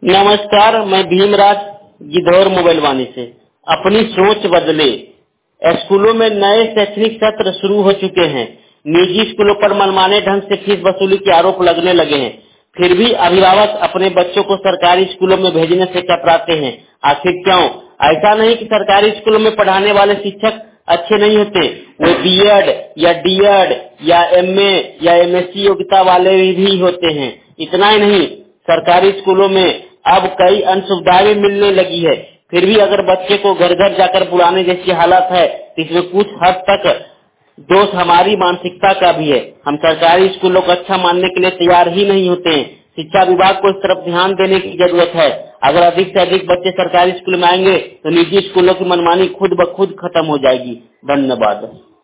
नमस्कार, मैं भीमराज गिद्धौर मोबाइल वाणी से। अपनी सोच बदले। स्कूलों में नए शैक्षणिक सत्र शुरू हो चुके हैं। निजी स्कूलों पर मनमाने ढंग से फीस वसूली के आरोप लगने लगे हैं। फिर भी अभिभावक अपने बच्चों को सरकारी स्कूलों में भेजने से कतराते हैं। आखिर क्यों? ऐसा नहीं कि सरकारी स्कूलों में पढ़ाने वाले शिक्षक अच्छे नहीं होते, वो बीएड या डीएड या एमए या एमएससी योग्यता वाले भी होते हैं। इतना ही नहीं, सरकारी स्कूलों में अब कई अन्य सुविधाएं भी मिलने लगी है। फिर भी अगर बच्चे को घर घर जाकर बुलाने जैसी हालत है तो इसमें कुछ हद तक दोष हमारी मानसिकता का भी है। हम सरकारी स्कूलों को अच्छा मानने के लिए तैयार ही नहीं होते हैं। शिक्षा विभाग को इस तरफ ध्यान देने की जरूरत है। अगर अधिक से अधिक बच्चे सरकारी स्कूल में आएंगे तो निजी स्कूलों की मनमानी खुद ब खुद खत्म हो जाएगी। धन्यवाद।